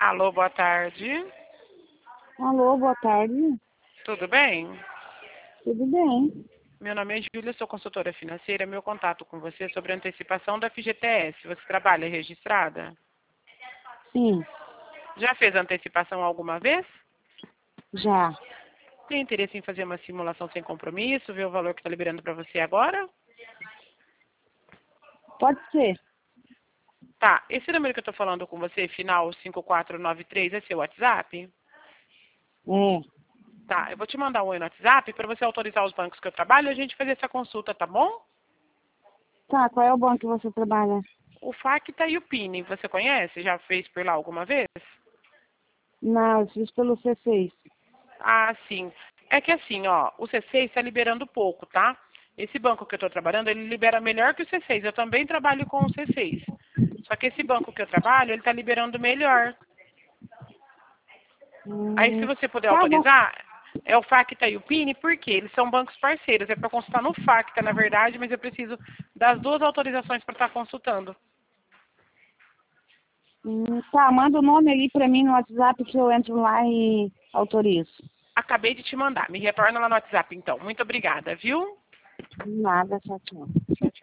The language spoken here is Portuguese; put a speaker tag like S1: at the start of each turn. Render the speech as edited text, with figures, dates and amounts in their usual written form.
S1: Alô, boa tarde.
S2: Alô, boa tarde.
S1: Tudo bem?
S2: Tudo bem?
S1: Meu nome é Júlia, sou consultora financeira. Meu contato com você é sobre a antecipação da FGTS. Você trabalha registrada?
S2: Sim,
S1: Já fez a antecipação alguma vez?
S2: já.
S1: Tem interesse em fazer uma simulação sem compromisso, ver o valor que está liberando para você agora?
S2: Pode ser.
S1: Tá, esse número que eu estou falando com você, final 5493, é seu WhatsApp?
S2: É.
S1: Tá, eu vou te mandar um oi no WhatsApp para você autorizar os bancos que eu trabalho e a gente fazer essa consulta, tá bom?
S2: Tá, qual é o banco que você trabalha?
S1: O Facta e o Pini, você conhece? Já fez por lá alguma vez?
S2: Não, eu fiz pelo C6.
S1: Ah, sim. É que assim, ó, o C6 está liberando pouco, tá? Esse banco que eu estou trabalhando, ele libera melhor que o C6. Eu também trabalho com o C6. Só que esse banco que eu trabalho, ele está liberando melhor. Aí, se você puder
S2: Tá bom.
S1: autorizar, é o Facta e o Pini, por quê? Eles são bancos parceiros. É para consultar no Facta, na verdade, mas eu preciso das duas autorizações para estar consultando.
S2: Tá, manda o nome ali pra mim no WhatsApp que eu entro lá e autorizo.
S1: Acabei de te mandar. Me retorna lá no WhatsApp, então. Muito obrigada, viu?
S2: Nada, tchau, tchau.
S1: Tchau, tchau.